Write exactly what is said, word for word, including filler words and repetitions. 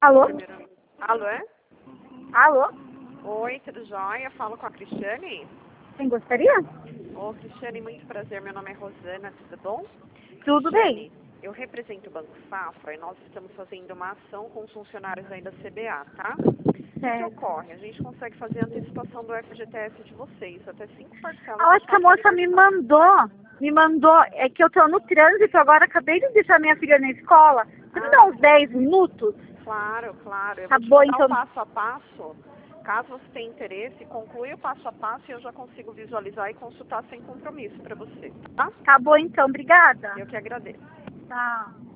Alô? Primeiro... Alô, é? Alô? Oi, tudo jóia? Falo com a Cristiane? Quem gostaria? Ô, Cristiane, muito prazer. Meu nome é Rosana, tudo bom? Tudo Cristiane, bem. eu represento o Banco Safra e nós estamos fazendo uma ação com os funcionários aí da C B A, tá? O que Certo. ocorre? A gente consegue fazer a antecipação do F G T S de vocês, até cinco parcelas Eu acho do que a próximo moça me aniversário. mandou, me mandou, é que eu tô no trânsito agora, acabei de deixar minha filha na escola. Você me dá Ah, uns dez minutos? claro, claro. Eu Tá vou te bom, mandar o então. passo a passo. Caso você tenha interesse, conclui o passo a passo e eu já consigo visualizar e consultar sem compromisso para você, tá? Tá bom, então. Obrigada. Eu que agradeço. Tá.